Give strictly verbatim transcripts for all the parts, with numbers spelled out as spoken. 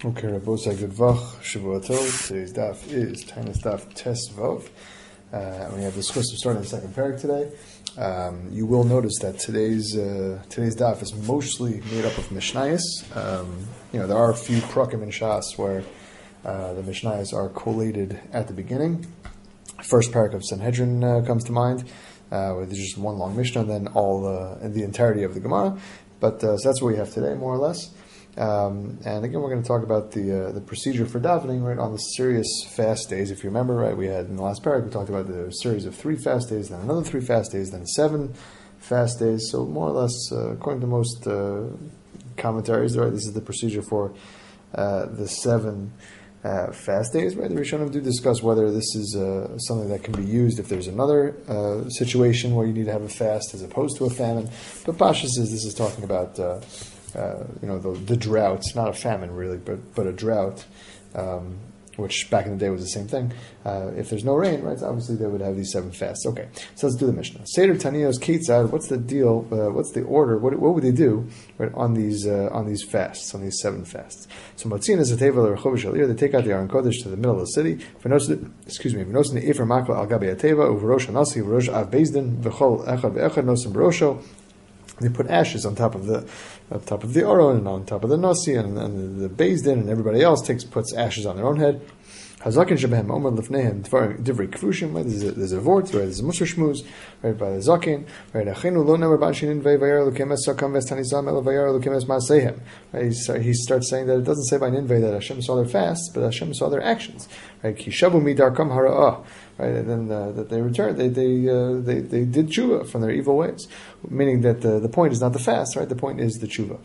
Okay, Rabosai Gudvach, Shavua Tov. Today's daf is Tainus Daf Tes Vav. Uh, we have discussed starting the second parak today. Um, you will notice that today's uh, today's daf is mostly made up of Mishnayos. Um, you know, there are a few prakim in Shas where uh, the Mishnayos are collated at the beginning. First parak of Sanhedrin uh, comes to mind, uh, where there's just one long Mishnah, and then all uh, the entirety of the Gemara. But uh, so that's what we have today, more or less. Um, and again, we're going to talk about the uh, the procedure for davening, right, on the serious fast days. If you remember, right, we had in the last paragraph, we talked about the series of three fast days, then another three fast days, then seven fast days. So more or less, uh, according to most uh, commentaries, right, this is the procedure for uh, the seven uh, fast days, right? The Rishonim do discuss whether this is uh, something that can be used if there's another uh, situation where you need to have a fast as opposed to a famine. But Pasha says this is talking about Uh, Uh, you know, the, the drought, not a famine really, but but a drought, um, which back in the day was the same thing. Uh, if there's no rain, right, so obviously they would have these seven fasts. Okay, so let's do the Mishnah. Seder Taniyos Ketzad, what's the deal, uh, what's the order, what what would they do, right, on these uh, on these fasts, on these seven fasts? So Motzin is a table or Chovish Alir, they take out the Aron Kodesh to the middle of the city, excuse me, V'nosin the Efer Makla al Gabi Ateva, Uverosh Hanasi, Uverosh Av Bezdin, V'chol Echad V'echad Nosim Barosho. They put ashes on top of the on top of the Aron and on top of the Nasi, and, and the, the Beis Din and everybody else takes puts ashes on their own head. Hazakin Shabehem Omer Lefnehem Divrei Kfushim. There's a there's a vort, right? There's a Musar Shmuz, right, by the Zakin, right? Achinu Lo Nemer Banshin Vei Vayar Lukemes Sakam Vestanizam El Vayar Lukemes Masehem. Right? He starts saying that it doesn't say by Ninveh that Hashem saw their fasts, but Hashem saw their actions. Right? Ki Shabu Midar Kam Hara'ah. Right, and then uh, that they returned, they they, uh, they they did tshuva from their evil ways, meaning that the, the point is not the fast, right? The point is the tshuva.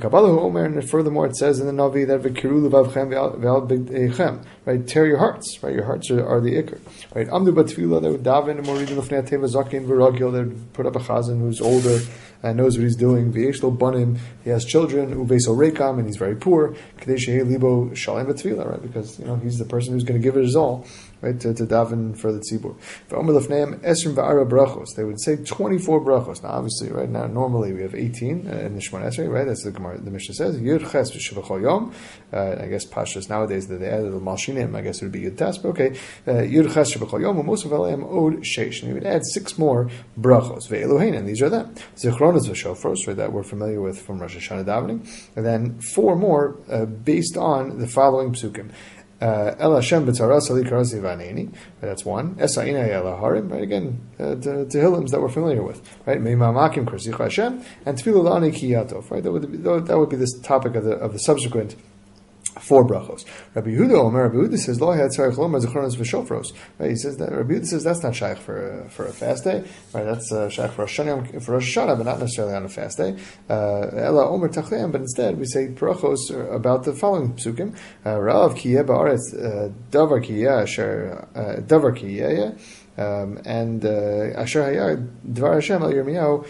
And furthermore, it says in the Navi that v'kiru levavchem ve'al b'gdeichem, right? Tear your hearts, right? Your hearts are, are the ikr, right? Amdu b'tefila, they would daven and moridin l'fnei teva zakin v'ragil, they would put up a chazan who's older and knows what he's doing. V'yesh lo banim, he has children. Uveso rekam, and he's very poor. Kadei shehei libo shalem b'tefila, right? Because you know he's the person who's going to give it his all, right? To, to daven for the tzibur. V'omer lefneim esrim v'ara brachos. They would say twenty-four brachos. Now, obviously, right now, normally we have eighteen uh, in the Shemona Esrei, right? That's the Gemara. The Mishnah says Yud Ches v'Shavachol Yom. Uh, I guess pashas nowadays that they added the Malshinim. I guess it would be Yud Tes, but okay. Yud Ches Shavachol Yom. U'Mosaf Aleim Od Sheish. And he would add six more brachos. Ve'Elohein, and these are them. Zichronos v'Shofros, right? That we're familiar with from Rosh Hashanah davening, and then four more uh, based on the following psukim. El Hashem b'tzaras ali karasi v'aneni. That's one. Esa inay el harim. Right, again, uh, to, to hymns that we're familiar with. Right, meimamakim karsicha Hashem and tefillah lani kiyatov. Right, that would be, that would be this topic of the of the subsequent four brachos. Rabbi Yehuda Omer, Rabbi Yehuda says, Lo had tzarich lomar zichronos v'shofros. Right, he says that Rabbi Yehuda says that's not shaykh for a, for a fast day. Right, that's uh, shaykh for Rosh Hashanah, for Rosh Hashanah, but not necessarily on a fast day. Ela Omer tachleim, but instead we say brachos about the following psukim. Ra'av kiyeh ba'aretz davar kiyeh asher davar kiyeh. Um, and Asher Hayar Dvar Hashem Al Yirmiyahu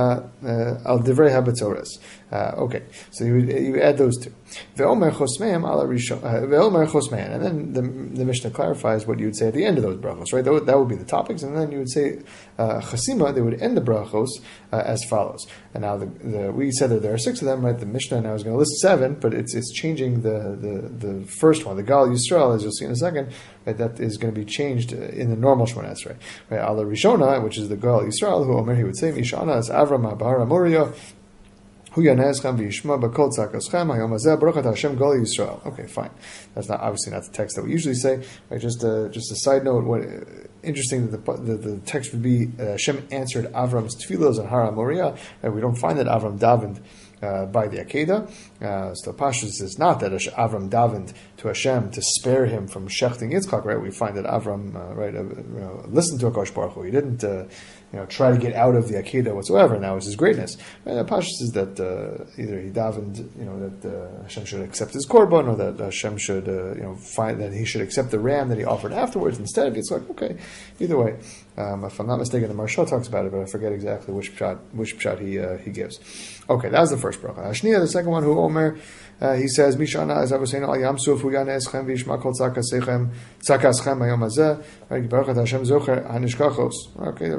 Al Divrei Habatzores. Okay, so you you add those two. Ve'omer Chosmeim Al Rishon. Ve'omer Chosmeim, and then the, the Mishnah clarifies what you would say at the end of those brachos. Right, that would, that would be the topics, and then you would say uh, Chasima. They would end the brachos uh, as follows. And now the, the we said that there are six of them. Right, the Mishnah now is going to list seven, but it's it's changing the the, the first one, the Gal Yisrael, as you'll see in a second. Right, that is going to be changed in the normal Shemona Esrei. Right, Ala Rishona, which is the Gal Yisrael, who Omer he would say Mishana is Avram Abahara Moria, Hu Yanezchem V'Yishma B'Kol Tzakaschem Hayom Hazeh Baruch Hashem Gal Yisrael. Okay, fine. That's not obviously not the text that we usually say. Right, just a, just a side note. What uh, interesting that the, the the text would be uh, Hashem answered Avram's tefillos on Har Moria. Right, we don't find that Avram davened Uh, by the Akedah. Uh, so Pashas is not that Avram davened to Hashem to spare him from shechting Yitzchak, right? We find that Avram, uh, right, uh, you know, listened to Akash Baruch Hu. He didn't, uh, you know, try to get out of the Akedah whatsoever, and that was his greatness. Right? Uh, Pashas is that uh, either he davened, you know, that uh, Hashem should accept his korban, or that Hashem should, uh, you know, find that he should accept the ram that he offered afterwards instead of Yitzchak. Okay, either way. Um, if I'm not mistaken, the Maharsha talks about it, but I forget exactly which pshat which pshat he uh, he gives. Okay, that was the first bracha. Hashniya, the second one, who Omer, uh, he says, Mishana, as I was saying, Al Yamsuf, Hu Yaneschem, Vishma Kol Tzakaschem, Tzakaschem, Hayom Hazeh, Baruch Hashem Zocher, Hanishkachos. Okay, remember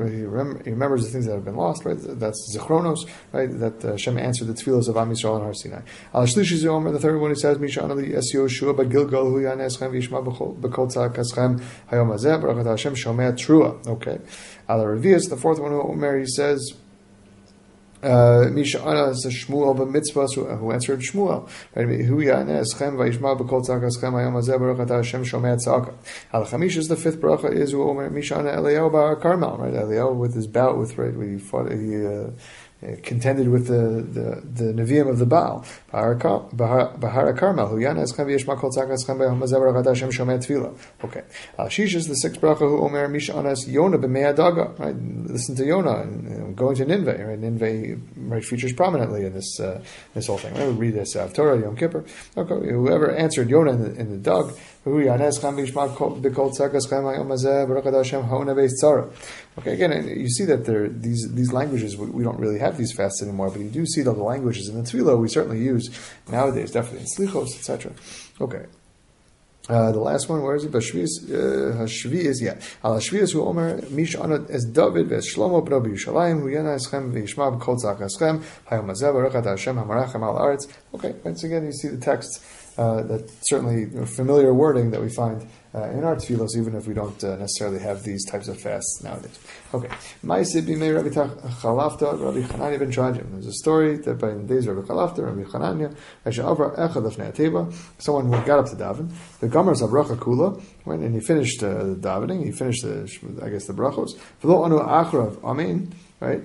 remember, he remembers the things that have been lost, right? That's Zichronos, right? That uh, Hashem answered the tefillos of Am Yisrael and Har Sinai. Al Shlishi Zomer, the third one, he says, Misha Anali Es Yoshua Bagilgal Hu Yaneschem Vishma B'Kol Tzak Eschem Hayom Hazeh Baruch Hashem Shomei Trua. Okay. Al Revius, the fourth one, Omer, he says, Misha Anas Shmuel b'mitzvah who answered Shmuel. Hu Yanes Chem Vayishma b'Kol Tzak Eschem Hayom Hazeh Baruch Hashem Shomei Tzaka. Al Chamish is the fifth bracha is who Omer Misha Ana Eliyahu Bar Carmel. Right, Eliyahu with his bout with right, he fought he. Uh, contended with the the, the Nevi'im of the Baal. Bahara Carmel, who Yana Eschem V'Yishma Kol Tzak Eschem B'Yom Hazeh Baruch Hashem Shomei Tefillah. Okay. Al Shish is the sixth bracha who Omer Misha Anas Yonah B'Mei Adaga. Right, listen to Yonah and, and going to Ninveh. Right, Ninveh right features prominently in this uh, this whole thing. Right, we read this uh, Torah Yom Kippur. Okay, whoever answered Yonah in the, in the dog. Okay, again, you see that there these these languages we, we don't really have these fasts anymore, but you do see that the languages in the Tefillah we certainly use nowadays, definitely in Slichos, et cetera. Okay. Uh, the last one, where is it? Hashvius, Hashvius, yeah. Al Hashvius who Omer Mish Anad as David as Shlomo b'Rabbi Yushalayim who Yana Eschem v'Yishma b'Kol Tzak Eschem Hayom Hazeh Baruch Hashem Hamarachem Al Aretz. Okay, once again you see the text. Uh, that certainly familiar wording that we find uh, in our tefillos, even if we don't uh, necessarily have these types of fasts nowadays. Okay. Ma'aseh b'mei Rabbi Chalafta, Rabbi Chananya ben Trajim. There's a story that by the days of Rabbi Chalafta, Rabbi Chananya, someone who got up to daven, the Gamar Zabracha Kula, when and he finished uh, the davening, he finished the, I guess, the brachos. V'lo anu achrav, amen, right?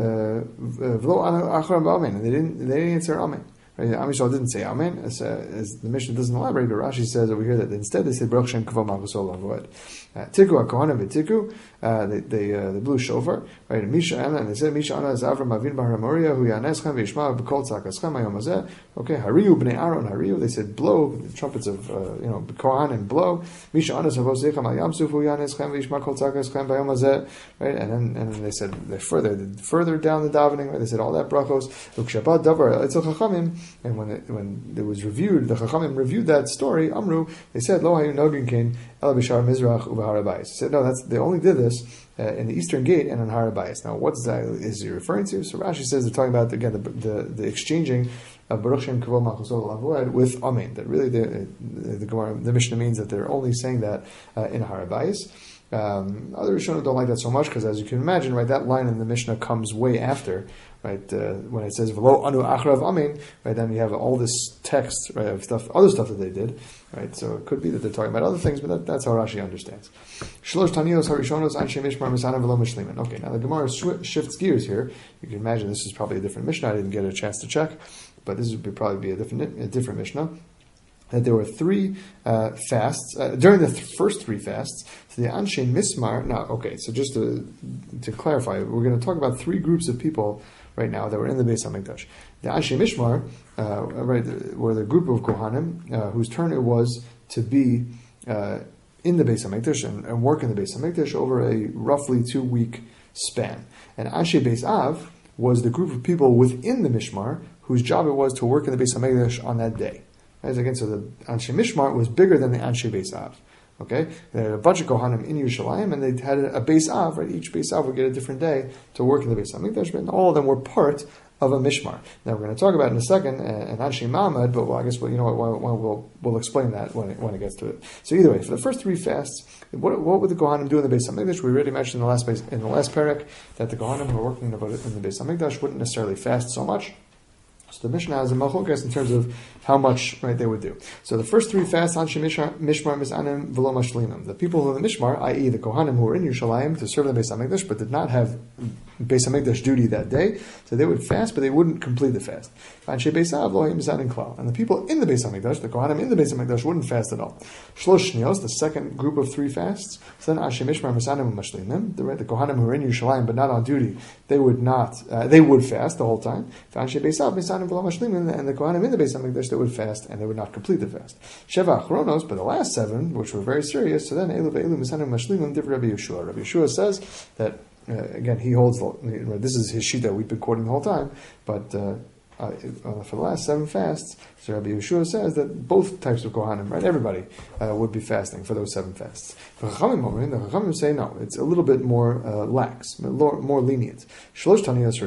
V'lo anu achrav, amen, and they didn't, they didn't answer amen. Right? Am Yisrael didn't say Amen, as, uh, as the Mishnah doesn't elaborate, but Rashi says over here that instead they said Baruch Shem Kavod Malchus Olam V'Oed. Tiku HaKohanim V'Tiku, they they uh, they blew shofar, right? And Misha Ana, and they said Misha Ana is Avram Avin Bar Moria Hu Yaneschem V'Yishma B'Kol Tzak Eschem Hayom Hazeh. Okay, Hariyu Bnei Aaron Hariyu. They said blow the trumpets of uh, you know Kohanim blow. Misha Ana Savos Zechem Al Yamsuf Hu Yaneschem V'Yishma Kol Tzak Eschem Hayom Hazeh. Right, and then and then they said they further further down the davening. Right? They said all that brachos. Ukshabat Davar Etzel Chachamim, and when it, when it was reviewed, the Chachamim reviewed that story. Amru, they said Lo Hayu Nogin Kain El Bishar Mizrach Ubahar Abayis. They said no, that's they only did this uh, in the Eastern Gate and on Har Abayis. Now, what is that is he referring to? So Rashi says they're talking about again the the, the exchanging of Baruch Shem Kavod Malchus Olam with Amen. That really the the, the, the Mishnah means that they're only saying that uh, in Har Abayis. Um, other Rishonim don't like that so much because, as you can imagine, right, that line in the Mishnah comes way after, right, uh, when it says "V'lo anu achrav amen," right, then you have all this text, right, of stuff, other stuff that they did, right. So it could be that they're talking about other things, but that, that's how Rashi understands. Shlosh Tanios Harishonos Anshe Mishmar Misana V'lo Mishlimin. Okay, now the Gemara sw- shifts gears here. You can imagine this is probably a different Mishnah. I didn't get a chance to check, but this would probably be a different, a different Mishnah. That there were three uh, fasts uh, during the th- first three fasts. So the Anshe Mismar. Now, okay, so just to to clarify, we're going to talk about three groups of people right now that were in the Beis Hamikdash. The Anshe Mishmar, uh, right, were the group of Kohanim uh, whose turn it was to be uh, in the Beis Hamikdash and, and work in the Beis Hamikdash over a roughly two week span. And Anshe Beis Av was the group of people within the Mishmar whose job it was to work in the Beis Hamikdash on that day. As again, so the Anshe Mishmar was bigger than the Anshe Beis Av. Okay, they had a bunch of Kohanim in Yerushalayim, and they had a Beis Av. Right, each Beis Av would get a different day to work in the Beis Hamikdash, and all of them were part of a Mishmar. Now we're going to talk about in a second uh, an Anshe Ma'amad, but well, I guess well, you know what, we'll, we'll we'll explain that when it, when it gets to it. So either way, for the first three fasts, what, what would the Kohanim do in the Beis Hamikdash? We already mentioned in the last base, in the last parak that the Kohanim who were working in the Beis Hamikdash wouldn't necessarily fast so much. So the Mishnah has a machlokas in terms of how much right they would do. So the first three fasts, Anshe Mishmar, Misanim, V'lo Mashlimim. The people who are in the Mishmar, that is the Kohanim who were in Yerushalayim to serve in the Beis Hamikdash, but did not have Beis Hamikdash duty that day, so they would fast, but they wouldn't complete the fast. Anshe Beis Av, Lo Misanim Klal. And the people in the Beis Hamikdash, the Kohanim in the Beis Hamikdash, wouldn't fast at all. Shlosh Shnios, the second group of three fasts, so then Anshe Mishmar, Misanim, Mashlimim, the, the Kohanim who were in Yerushalayim but not on duty, they would not, uh, they would fast the whole time. Anshe Beis Av, Misanim, V'lo Mashlimim, and the Kohanim in the Beis Hamikdash, they would fast, and they would not complete the fast. Sheva Achronos, but the last seven, which were very serious, so then Elu Ve'elu Misanim Mashlimim, different Rabbi Yeshua. Rabbi Yeshua says that, uh, again, he holds, the, this is his sheet that we've been quoting the whole time, but uh, uh, for the last seven fasts, so Rabbi Yeshua says that both types of Kohanim, right, everybody uh, would be fasting for those seven fasts. For Chachamim, the Chachamim say no, it's a little bit more uh, lax, more, more lenient. For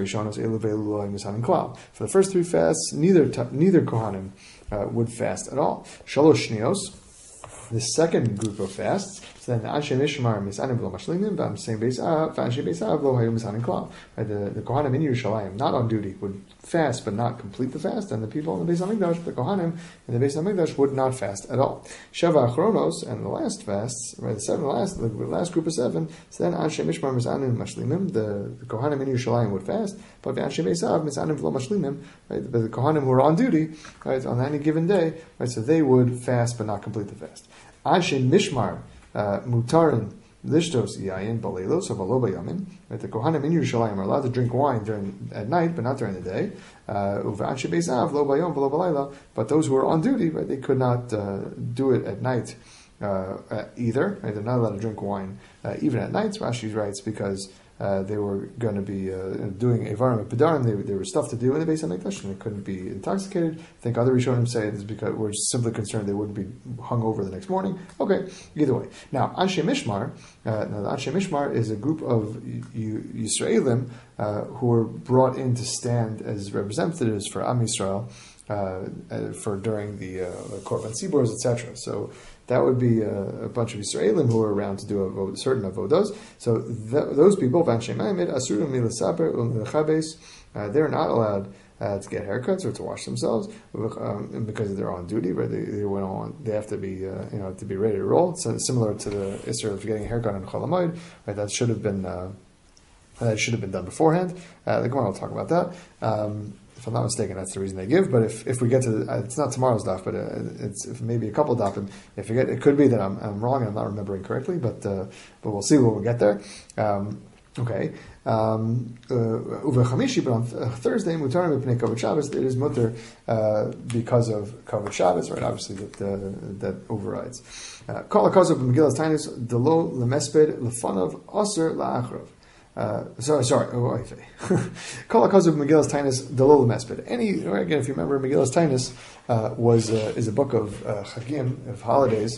the first three fasts, neither neither Kohanim uh, would fast at all. Shalosh Shnios, the second group of fasts, so then Anshe Mishmar Misanim V'lo Mashlimim V'Amsei Beis Av V'Anshe Beis Av V'lo Hayu Misanim Klal. The the Kohanim in Yerushalayim, not on duty, would fast but not complete the fast, and the people in the Beis Hamikdash, the Kohanim in the Beis Hamikdash, would not fast at all. Sheva Achronos, and the last fasts, right, the seven last, the last group of seven. So then Anshe Mishmar Misanim Mashlimim, the, the Kohanim in Yerushalayim would fast, but V'Anshe Beis Av Misanim V'lo Mashlimim, right, the, the Kohanim who are on duty, right, on any given day, right, so they would fast but not complete the fast. Anshe Mishmar Mutarin Lishtos Yayin Balelos or Baloba Yamin. The Kohanim in Yerushalayim are allowed to drink wine during at night, but not during the day. Uvanshe Beisav Lo Bayom Balo Balayla. But those who are on duty, right, they could not uh, do it at night uh, either. Right? They're not allowed to drink wine uh, even at night. Rashi writes because Uh, they were going to be uh, doing Evarim and Pedarim. They, there was stuff to do in the Beis Hamikdash, and they couldn't be intoxicated. I think other Rishonim say it's because we're simply concerned they wouldn't be hung over the next morning. Okay, either way. Now, Anshe Mishmar, uh, now the Anshe Mishmar is a group of Yisraelim uh, who were brought in to stand as representatives for Am Yisrael uh, for during the uh, Korban Tzibors, et cetera. So that would be a, a bunch of Yisraelim who are around to do a, certain avodos. So th- those people, uh, they're not allowed uh, to get haircuts or to wash themselves um, because they're on duty. Right? They, they went on. They have to be, uh, you know, to be ready to roll. So similar to the Isser of getting a haircut on Chol Hamoed, right? That should have been uh, that should have been done beforehand. Uh, the Gemara will talk about that. Um, If I'm not mistaken, that's the reason they give. But if, if we get to, the, uh, it's not tomorrow's daf, but uh, it's if maybe a couple daf. And if we get, it could be that I'm, I'm wrong and I'm not remembering correctly, but uh, but we'll see when we get there. Um, okay. Um, uh, but on Thursday, mutarim b'pnei kavod Shabbos, it is mutter uh, because of kavod Shabbos, right? Obviously, that uh, that overrides. Kol hakazav b'megillas tainis delo lemesped lefanav aser la'achrav. Uh, sorry, sorry. Oh, Kol hakazav Megillas Tainus Delol Mesped. Any again, if you remember, Megillas Tainus uh, was uh, is a book of uh, Chagim, of holidays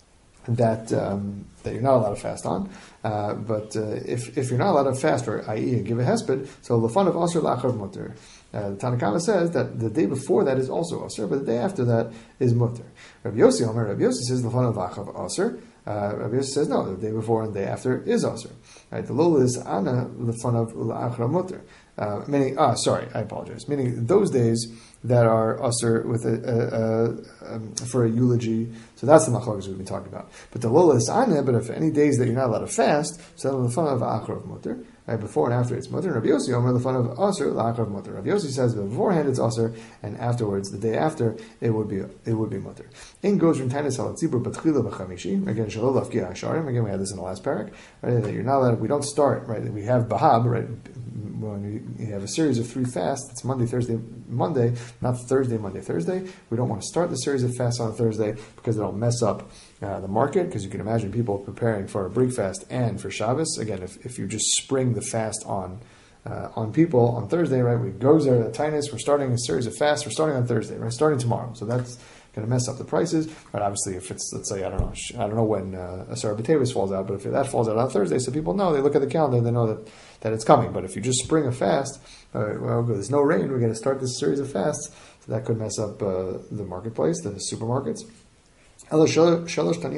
that um, that you're not allowed to fast on. Uh, but uh, if if you're not allowed to fast, or that is, give a hesped, so lefan of aser la'achar mutter. Uh, the Tanna Kama says that the day before that is also aser, but the day after that is mutter. Rabbi Yossi, Omer, Rabbi Yossi says lefan of la'achar aser. Uh, Rabbi Yossi says no, the day before and the day after is aser. Right? The lul is ana lefan of la'achar mutter. Uh, meaning, ah, sorry, I apologize. Meaning those days that are usher with a, a, a um, for a eulogy. So that's the machlokes we've been talking about. But the lola is aneh. But if any days that you're not allowed to fast, so the fun of achrav mutter. Right, before and after it's mutter. Rabbi Yossi Omer the fun of usher la'achrav mutter. Rabbi Yossi says that beforehand it's usher, and afterwards, the day after, it would be it would be mutter. In goes from tainis halatzibur batchila b'chamishi. Again, shalol lafkia hasharim. Again, we had this in the last parak. Right, that you're not allowed. We don't start. Right, we have bahab. Right. When you have a series of three fasts, it's Monday, Thursday, Monday, not Thursday, Monday, Thursday. We don't want to start the series of fasts on Thursday because it'll mess up uh, the market, because you can imagine people preparing for a brig fast and for Shabbos. Again, if, if you just spring the fast on uh, on people on Thursday, right, we go there to Tainus, we're starting a series of fasts, we're starting on Thursday, right, starting tomorrow. So that's going to mess up the prices. But obviously, if it's, let's say, I don't know, I don't know when uh, Asar B'Tevis falls out, but if that falls out on Thursday, so people know, they look at the calendar, they know that, that it's coming. But if you just spring a fast, uh, well, there's no rain, we're going to start this series of fasts, so that could mess up uh, the marketplace, the supermarkets. Right, the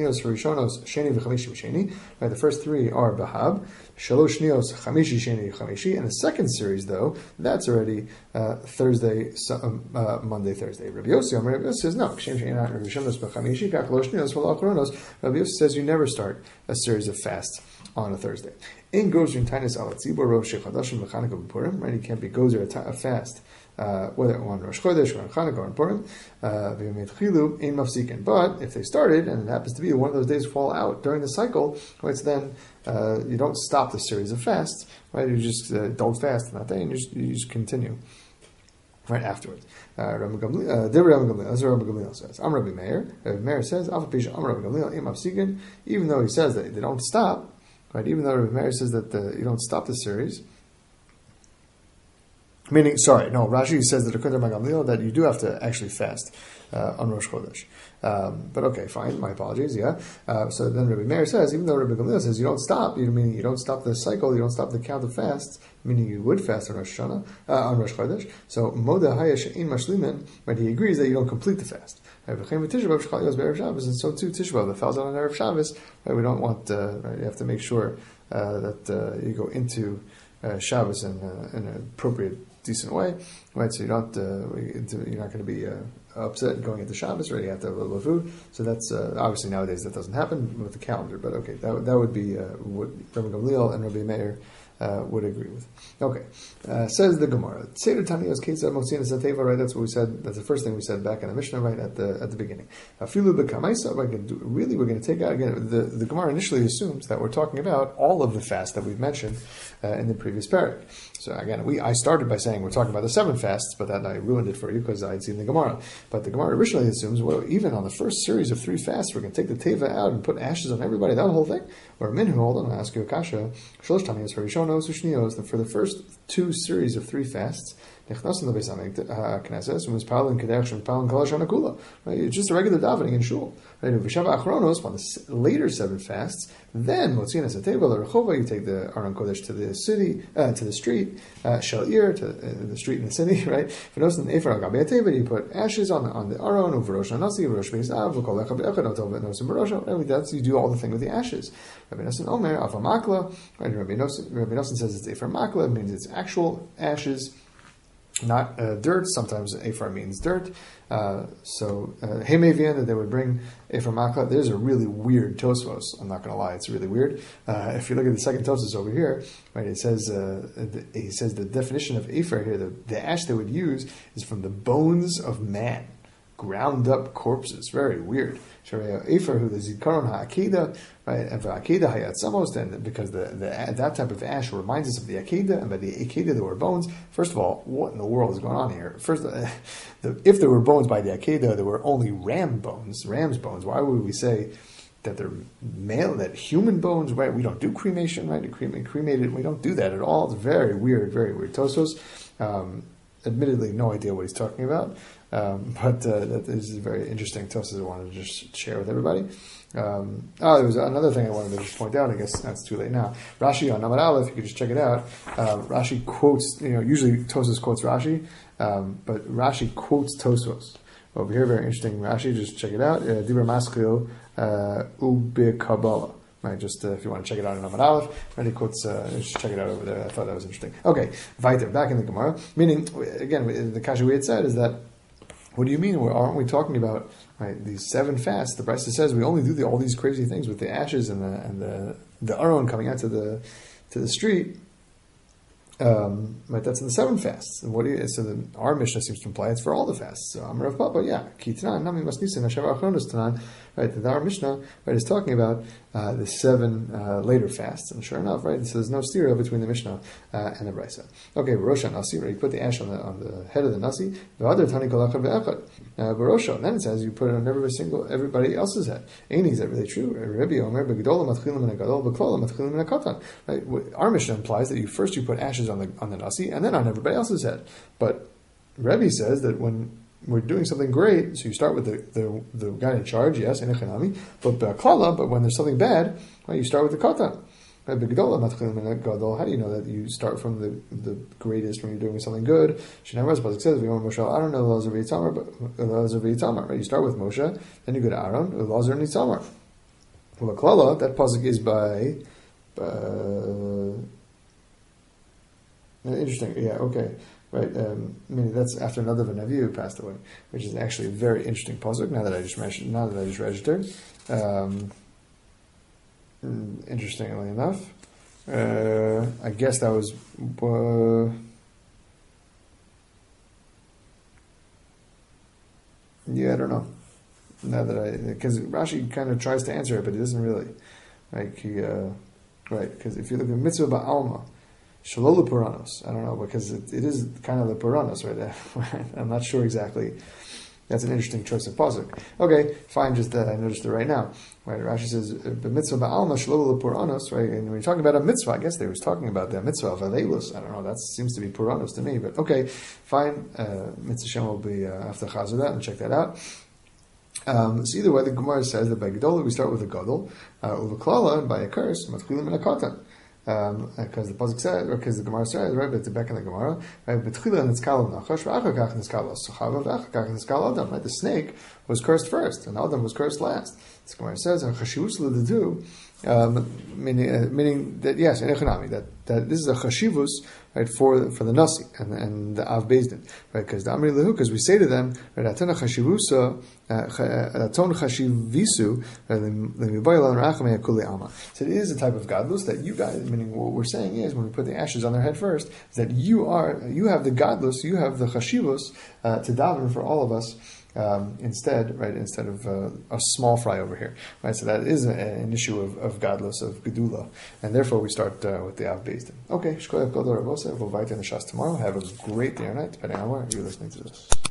first three are Bahab, Shalosh Nios, Chamishi, Sheni, Chamishi, and the second series, though, that's already uh, Thursday, uh, Monday, Thursday. Rabbi Yossi, Rabbi Yossi says no. Rabbi Yossi says you never start a series of fasts on a Thursday. In Gozer Tainis Al Tzibor Rov Shechadashim Mechaniko B'Purim, right? He can't be Gozer a fast. Uh, whether on Rosh Chodesh or on Chanukah or on Purim, uh, but if they started and it happens to be one of those days fall out during the cycle, right, so then uh, you don't stop the series of fasts, right? You just uh, don't fast on that day and you just, you just continue right afterwards. Uh, Rabbi Gamliel says, I'm Rabbi Meir. Rabbi Meir says, even though he says that they don't stop, right? Even though Rabbi Meir says that the, you don't stop the series. Meaning, sorry, no, Rashi says that according to Gamliel that you do have to actually fast uh, on Rosh Chodesh. Um, but okay, fine, my apologies, yeah. Uh, so then Rabbi Meir says, even though Rabbi Gamliel says you don't stop, you meaning you don't stop the cycle, you don't stop the count of fasts, meaning you would fast on Rosh Hashanah, uh, on Rosh Chodesh. So Moda Haya She'in Mashlimin, right, he agrees that you don't complete the fast. And so too, Tisha B'Av, that falls out on Erev Shabbos, right, we don't want, uh, right, you have to make sure uh, that uh, you go into uh, Shabbos in, uh, in an appropriate, decent way, right? So you're not uh, you're not going to be uh, upset going into Shabbos, right? You have to have a little bit of food. So that's uh, obviously nowadays that doesn't happen with the calendar, but okay, that that would be uh, what Rabbi Gamliel and Rabbi Meir uh, would agree with. Okay, uh, says the Gemara. Seder Tanios Ketza Motziin Sateva. Right, that's what we said. That's the first thing we said back in the Mishnah, right at the at the beginning. Afilu b'kamaisa. Really, we're going to take out again. The the Gemara initially assumes that we're talking about all of the fasts that we've mentioned uh, in the previous parak. So again, we I started by saying we're talking about the seven fasts, but then I ruined it for you because I'd seen the Gemara. But the Gemara originally assumes, well, even on the first series of three fasts, we're going to take the teva out and put ashes on everybody, that whole thing. Or minhu, hold on, I'll ask you a kasha. Shlosh tanios for rishonos ushnios. For the first two series of three fasts, nechnasim lebeis hamikdash and was paulin kadesh and paulin kol hashana kula. Right, it's just a regular davening in shul. Right, v'shava achronos on the later seven fasts. Then motziin es hateva l'rechova. You take the aron kodesh to the city, uh, to the street, shel ir to uh, the street in the city. Right, v'nosin efer al gabi hateva. You put ashes on the on the aron u'v'rosh hanasi v'rosh beisav v'kol lecha be'echad notel v'nosim b'rosha. That's you do all the thing with the ashes. Rabbi Nosson Omer afamakla. Right, Rabbi Nosson Rabbi Nosson says it's efer makla. It means it's actual ashes, not uh, dirt. Sometimes Ephar means dirt. Uh, so Hemevian, that they would bring Ephar Makla. There's a really weird Tosfos. I'm not going to lie, it's really weird. Uh, if you look at the second Tosfos over here, right, it says uh, he says the definition of Ephar here, the, the ash they would use is from the bones of man, ground up corpses. Very weird. Ephar, who the Zikaron HaAkeda, right, and for Akeda Hayatzamos, and because the, the that type of ash reminds us of the Akeda, and by the Akeda there were bones. First of all, what in the world is going on here? First, uh, the, if there were bones by the Akeda, there were only ram bones, ram's bones. Why would we say that they're male, that human bones? Right, we don't do cremation, right? Cremate, cremated, we don't do that at all. It's very weird, very weird. Tosos, um, admittedly, no idea what he's talking about. Um, but uh, that is very interesting. Tosos I wanted to just share with everybody. Um, oh, there was another thing I wanted to just point out. I guess that's too late now. Rashi on Amar Aleph, you could just check it out. Uh, Rashi quotes, you know, usually Tosos quotes Rashi, um, but Rashi quotes Tosos. Over here, very interesting. Rashi, just check it out. Dibra Maskil Ubi Kabbalah. Right, just uh, if you want to check it out in Amar Aleph, right, he quotes, uh, just check it out over there. I thought that was interesting. Okay, weiter, back in the Gemara. Meaning, again, the kasha we had said is that, what do you mean? Aren't we talking about, right, these seven fasts? The Brisa says we only do the, all these crazy things with the ashes and the and the the aron coming out to the to the street. Um, right, that's in the seven fasts. And what do you? So the, our Mishnah seems to imply it's for all the fasts. So Amar Rav Papa, yeah, Kitnan Nami Masnisin Hashem Achronos Tanan. Right, that our Mishnah, right, is talking about uh, the seven uh, later fasts, and sure enough, right, so there's no stereo between the Mishnah uh, and the Brisa. Okay, Barosha Nasi, right, you put the ash on the on the head of the Nasi. The other Tani Kolacha Ve'echad Barosha, and then it says you put it on every single everybody else's head. Ain't is that really true? Rabbi Omer Begedola Matchilim and Gadol Beklola Matchilim and Katan. Right, our Mishnah implies that you first you put ashes on the on the Nasi and then on everybody else's head, but Rebbe says that when we're doing something great, so you start with the, the, the guy in charge, yes, in Echanami, but Klala, but when there's something bad, right, you start with the Katan. How do you know that you start from the, the greatest when you're doing something good? It says, Moshe, I don't know Elazar v'Yitamar, but Elazar v'Yitamar, right? You start with Moshe, then you go to Aaron, Elazar and Yitamar. Well, Klala, that pasuk is by, uh, interesting, yeah, okay. Right, um, I mean that's after another Navi who passed away, which is actually a very interesting pasuk. Now that I just mentioned, now that I just registered, um, interestingly enough, uh, I guess that was. Uh, yeah, I don't know. Now that I, because Rashi kind of tries to answer it, but he doesn't really. Like he, uh, right? Because if you look at mitzvah ba'alma. Shalol Puranos. I don't know, because it, it is kind of the Puranos right there. I'm not sure exactly That's an interesting choice of pasuk. Okay, fine. Just uh, I noticed it right now. Right, Rashi says mitzvah ba'alma shelo puranos. Right, and when you're talking about a mitzvah, I guess they was talking about the mitzvah of alelus. I don't know. That seems to be puranos to me, but okay, fine. Uh, mitzvah Shem will be uh, after chazar that and check that out. Um, so either way, the Gemara says that by Gedolah we start with a Gadol, uh, Uvaklala, and by a curse, Matchilim and a Katan. Um, because the pasuk says, or because the Gemara says, right, but it's back in the Gemara, right, Betchila nitzkal nachash, v'achakach nitzkal sochava, v'achakach nitzkal adam, right, the snake was cursed first, and Adam was cursed last. The Gemara says, chashivus l'dedu, um, meaning, uh, meaning that, yes, in Echanami, that, that this is a chashivus, right, for, for the Nasi, and, and the Av Bezdin, right, because the Amri Lehu, because we say to them, right, atona chashivusa, aton chashivisu, so it is a type of godless that you guys, meaning what we're saying is, when we put the ashes on their head first, is that you are, you have the godless, you have the chashivus, uh, to daven for all of us, Um, instead, right, instead of uh, a small fry over here, right? So that is a, an issue of, of godless, of gedula, and therefore we start uh, with the Av Bezdin. Okay, shkoyach gadol raboseh. We'll invite you in the shas tomorrow. Have a great day or night, depending on where you're listening to this.